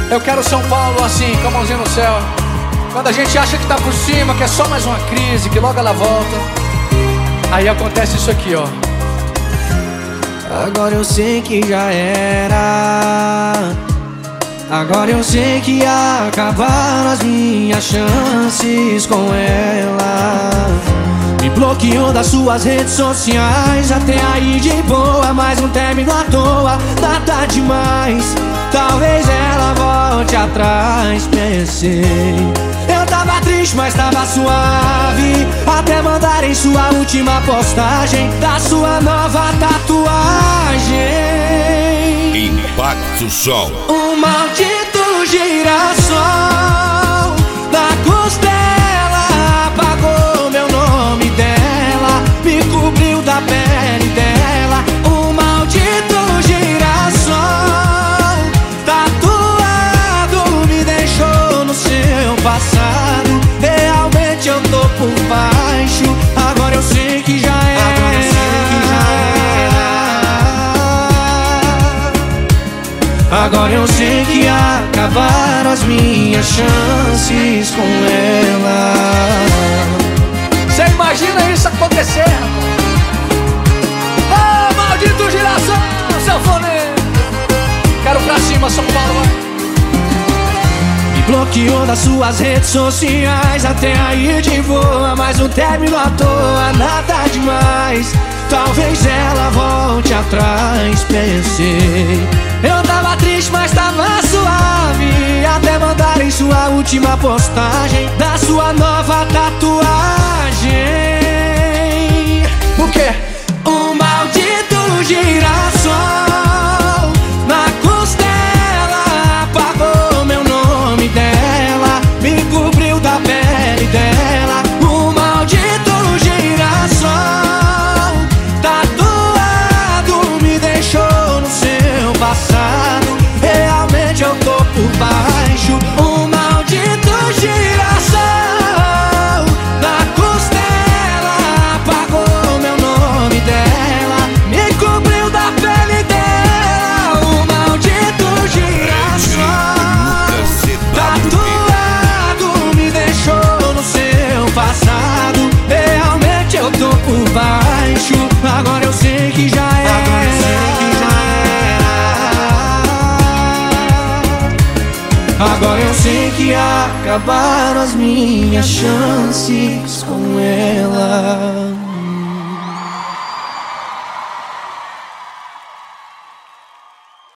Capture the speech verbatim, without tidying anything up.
Eu quero São Paulo assim, com a mãozinha no céu. Quando a gente acha que tá por cima, que é só mais uma crise, que logo ela volta, aí acontece isso aqui, ó. Agora eu sei que já era. Agora eu sei que acabaram as minhas chances com ela. Me bloqueou das suas redes sociais, até aí de boa, mas um término à toa, nada demais. Talvez ela volte atrás, pensei. Eu tava triste, mas tava suave, até mandarem sua última postagem da sua nova tatuagem. Impacto Som. Um maldito girassol na costela apagou meu nome dela, me cobriu da pele dela. Um maldito girassol tatuado me deixou no seu passado. Realmente eu tô por baixo. Agora eu sei que já era. Agora eu sei que já era. Agora eu sei que acabaram as minhas chances com ela. Você imagina isso acontecendo? Oh, maldito girassol, sanfoneiro. Quero pra cima, São Paulo, vai. Me bloqueou das suas redes sociais, até aí de boa, mas um término à toa, nada demais. Talvez ela volte atrás, pensei. Eu tava triste, mas tava suave, até mandarem sua última postagem da sua nova tatuagem. Por quê? Um maldito girassol na costela apagou meu nome dela, me cobriu da pele dela. Um maldito girassol tatuado me deixou no seu passado. Realmente eu tô por baixo. Um maldito girassol na costela apagou meu nome dela, me cobriu da pele dela. Um maldito girassol tatuado me deixou no seu passado. Realmente eu tô por baixo. Agora eu sei que já era. Agora eu sei que já era. Agora eu sei que acabaram as minhas chances com ela.